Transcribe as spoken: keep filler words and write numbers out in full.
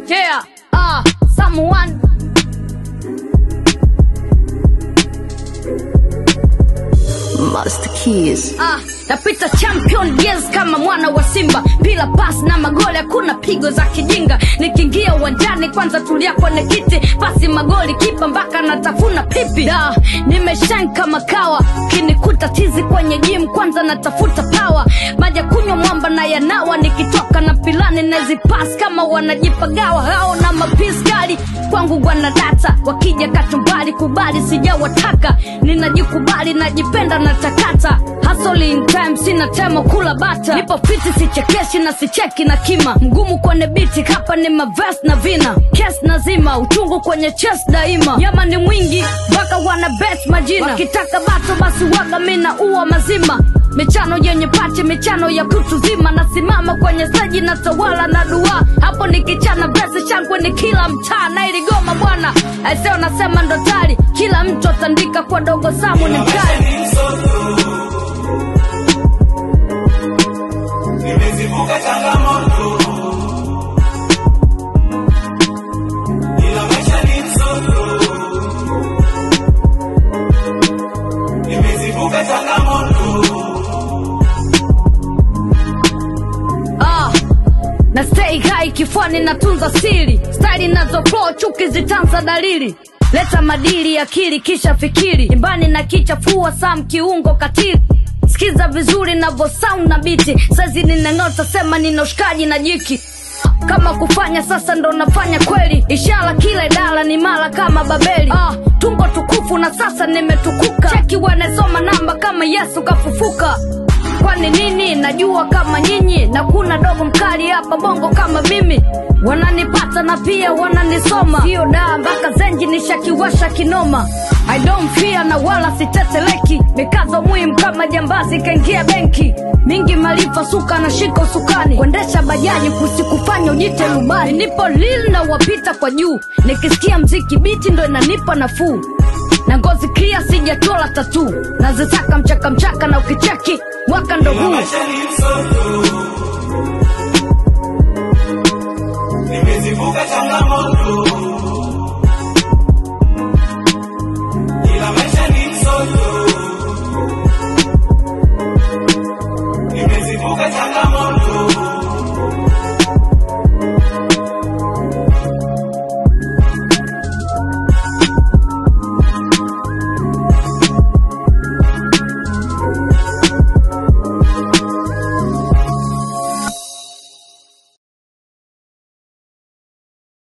Yeah, ah, uh, someone. Master Keys. Ah, napita champion years kama mwana wa Simba. Bila pass na magoli hakuna pigo za kijinga. Nikiingia uwanjani kwanza tulia kwenye kiti. Pasi magoli kipa mpaka natafuna pipi. Da, nimeshine kama kawa. Kinikuta tizi kwenye gym kwanza natafuta power. Maji kunywa mwamba na yanawa nikitoka na pilani nazi pass kama wanajipagawa. Hao na mapisi kali kwangu wana data. Wakija katumbali kubali sijawataka. Ninajikubali najipenda na takata. Hustling time sina tema kula bata. Nipo fiti sichekeshi na sicheki na kima. Mgumu kwenye biti hapa ni mavest na vina. Kes nazima uchungu kwenye chest daima. Yama ni mwingi baka wana bet majina. Wakitaka bato basi waga mina uwa mazima. Michano yenye pache michano ya kutu zima. Nasimama kwenye stage na tawala na dua. Hapo nikichana besi shangwe ni kila mtaa. Na iligoma bwana aiseo nasema ndotari. Kila mtu atandika kwa dogo samu ni mkali. Nimezivuka changamoto. Ila maisha ni msoto. Nimezivuka changamoto. Ah, na stay high kifuani natunza siri. Style nazo flow chuki zitanza dalili. Leta madili akili kisha fikiri. Imbani na kichafua sam kiungo katili. Sikiza vizuri na vo sound na biti. Sazi ninangota sema nina ushikaji na jiki. Kama kufanya sasa ndo nafanya kweli. Ishara kila idara ni mala kama Babeli. Ah, tungo tukufu na sasa nimetukuka. Cheki wanasoma namba kama Yesu kafufuka. Kwani nini najua kama nyinyi. Na kuna dogo mkali hapa bongo kama mimi. Wananipata na pia wananisoma. Sio daa mpaka zenji nishakiwasha kinoma. I don't fear na wala siteteleki. Mikazo muhimu kama jambazi kaingia benki. Mingi malifa suka na shiko sukani. Kuendesha bajaji kusikufanya ujite rubani. Nipo lil na wapita kwa juu. Nikisikia mziki biti ndo inanipa nafuu. Na ngozi clear sijatola tattoo. Nazitaka mchaka mchaka na ukicheki waka ndo huu.